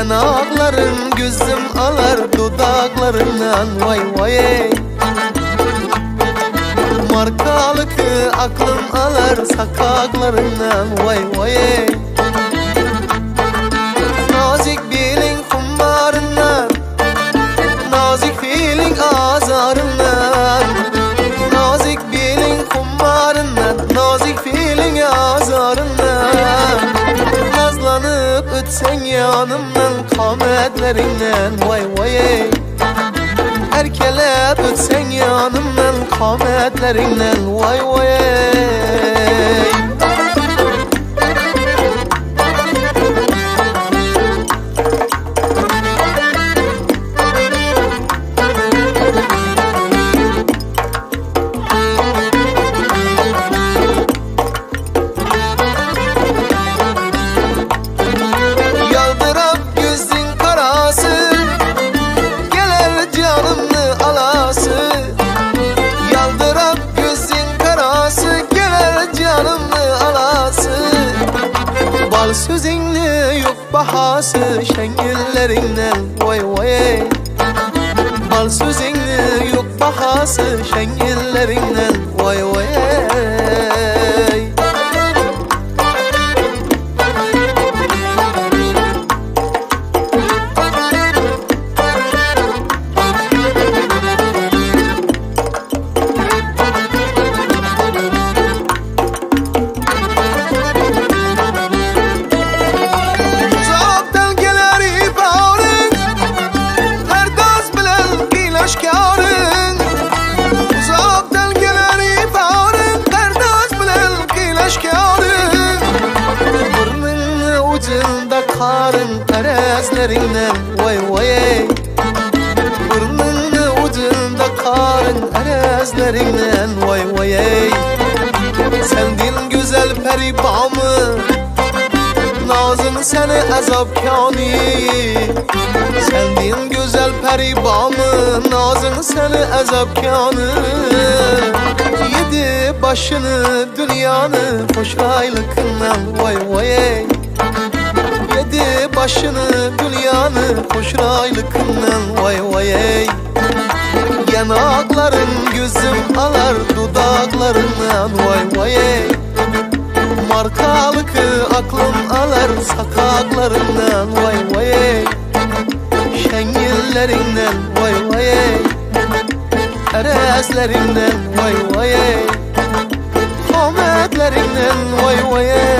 Yanakların gözüm alar dudaklarından vay vay. Markalıkı aklım alar sakaklarından vay vay. Nazik bilin kumbarından, nazik filin azarından. Nazik bilin kumbarından, nazik filin azarından. Nazlanıp ötsen yanımdan kametlerinden vay vay. Erkelep ötsen yanımdan kametlerinden vay vay. Bal sözünle yok bahası şengillerinden vay vay. Bal sözünle yok bahası şengillerinden vay vay. Karın erezlerinden vay vay. Burnunun ucunda karın erezlerinden vay vay. Sendin güzel peri bağımı, nazın seni azapkani. Sendin güzel peri bağımı, nazın seni azapkani. Yedi başını dünyanı hoşraylıkından vay vay. Yedi başını dünyanı hoşraylıkından vay vay. Yanakların gözüm alar dudaklarından vay vay. Markalıkı aklım alar sakaklarından vay vay. Şengillerinden vay vay. Erezlerinden vay vay. Kametlerinden vay vay.